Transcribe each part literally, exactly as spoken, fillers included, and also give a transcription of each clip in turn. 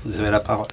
vous avez la parole.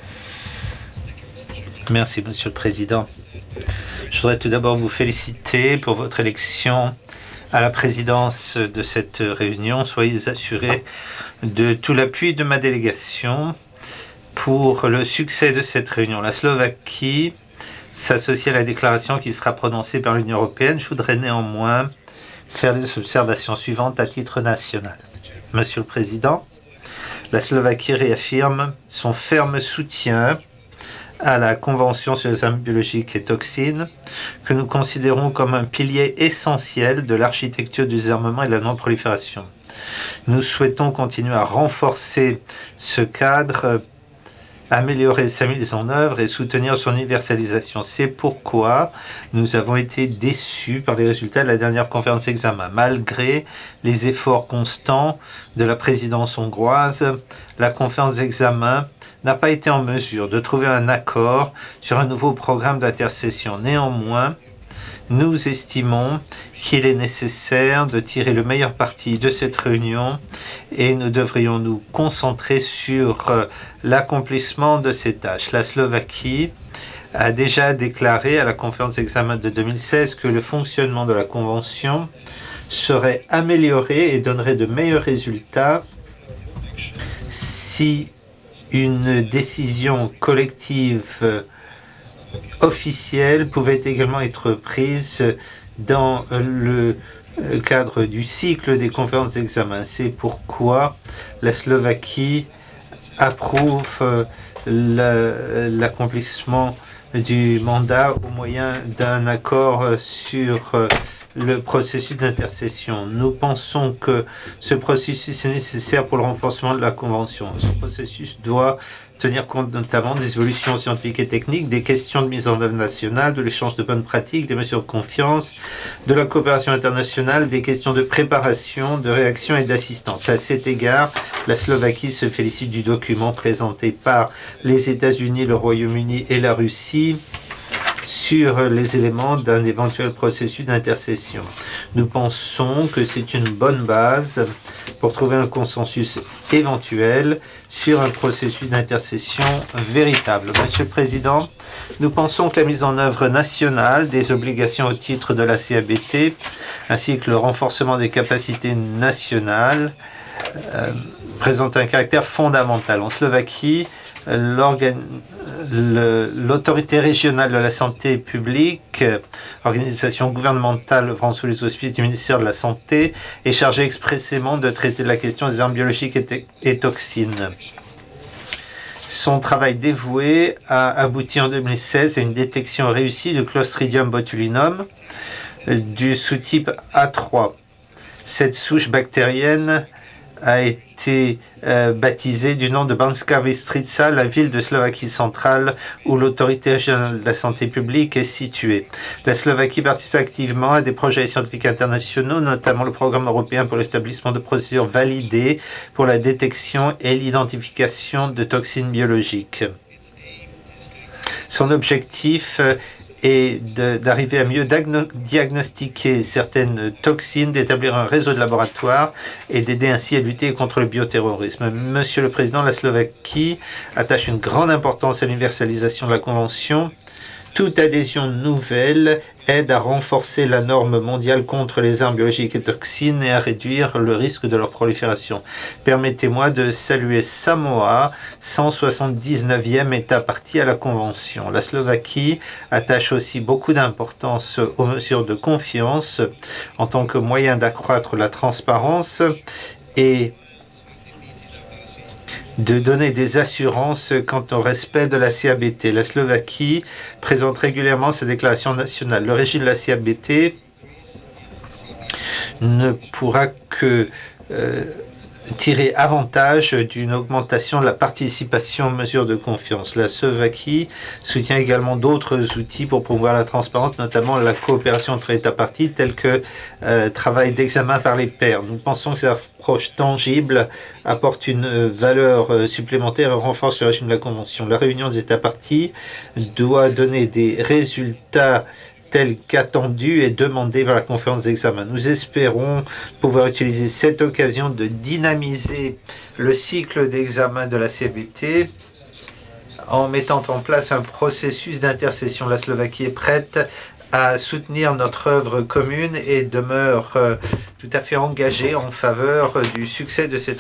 Merci, Monsieur le Président. Je voudrais tout d'abord vous féliciter pour votre élection à la présidence de cette réunion. Soyez assurés de tout l'appui de ma délégation pour le succès de cette réunion. La Slovaquie s'associe à la déclaration qui sera prononcée par l'Union européenne. Je voudrais néanmoins faire les observations suivantes à titre national. Monsieur le Président, la Slovaquie réaffirme son ferme soutien à la Convention sur les armes biologiques et toxines, que nous considérons comme un pilier essentiel de l'architecture du désarmement et de la non-prolifération. Nous souhaitons continuer à renforcer ce cadre, améliorer sa mise en œuvre et soutenir son universalisation. C'est pourquoi nous avons été déçus par les résultats de la dernière conférence d'examen. Malgré les efforts constants de la présidence hongroise, la conférence d'examen n'a pas été en mesure de trouver un accord sur un nouveau programme d'intercession. Néanmoins, nous estimons qu'il est nécessaire de tirer le meilleur parti de cette réunion et nous devrions nous concentrer sur l'accomplissement de ces tâches. La Slovaquie a déjà déclaré à la conférence d'examen de deux mille seize que le fonctionnement de la Convention serait amélioré et donnerait de meilleurs résultats si une décision collective officielle pouvait également être prise dans le cadre du cycle des conférences d'examen. C'est pourquoi la Slovaquie approuve l'accomplissement du mandat au moyen d'un accord sur le processus d'intercession. Nous pensons que ce processus est nécessaire pour le renforcement de la Convention. Ce processus doit tenir compte notamment des évolutions scientifiques et techniques, des questions de mise en œuvre nationale, de l'échange de bonnes pratiques, des mesures de confiance, de la coopération internationale, des questions de préparation, de réaction et d'assistance. À cet égard, la Slovaquie se félicite du document présenté par les États-Unis, le Royaume-Uni et la Russie sur les éléments d'un éventuel processus d'intercession. Nous pensons que c'est une bonne base pour trouver un consensus éventuel sur un processus d'intercession véritable. Monsieur le Président, nous pensons que la mise en œuvre nationale des obligations au titre de la C A B T ainsi que le renforcement des capacités nationales euh, présente un caractère fondamental. En Slovaquie, l'autorité régionale de la santé publique, organisation gouvernementale œuvrant sous les auspices du ministère de la Santé, est chargée expressément de traiter la question des armes biologiques et, et toxines. Son travail dévoué a abouti en deux mille seize à une détection réussie du Clostridium botulinum du sous-type A trois. Cette souche bactérienne a été euh, baptisée du nom de Banská Bystrica, la ville de Slovaquie centrale où l'autorité régionale de la santé publique est située. La Slovaquie participe activement à des projets scientifiques internationaux, notamment le programme européen pour l'établissement de procédures validées pour la détection et l'identification de toxines biologiques. Son objectif euh, et d'arriver à mieux diagnostiquer certaines toxines, d'établir un réseau de laboratoires et d'aider ainsi à lutter contre le bioterrorisme. Monsieur le Président, la Slovaquie attache une grande importance à l'universalisation de la Convention. Toute adhésion nouvelle aide à renforcer la norme mondiale contre les armes biologiques et toxines et à réduire le risque de leur prolifération. Permettez-moi de saluer Samoa, cent soixante-dix-neuvième État partie à la Convention. La Slovaquie attache aussi beaucoup d'importance aux mesures de confiance en tant que moyen d'accroître la transparence et de donner des assurances quant au respect de la C A B T. La Slovaquie présente régulièrement sa déclaration nationale. Le régime de la C A B T ne pourra que euh, tirer avantage d'une augmentation de la participation aux mesures de confiance. La Slovaquie soutient également d'autres outils pour promouvoir la transparence, notamment la coopération entre États parties, tels que euh, travail d'examen par les pairs. Nous pensons que cette approche tangible apporte une valeur euh, supplémentaire et renforce le régime de la Convention. La réunion des États parties doit donner des résultats tel qu'attendu et demandé par la conférence d'examen. Nous espérons pouvoir utiliser cette occasion de dynamiser le cycle d'examen de la C B T en mettant en place un processus d'intercession. La Slovaquie est prête à soutenir notre œuvre commune et demeure euh, tout à fait engagée en faveur du succès de cette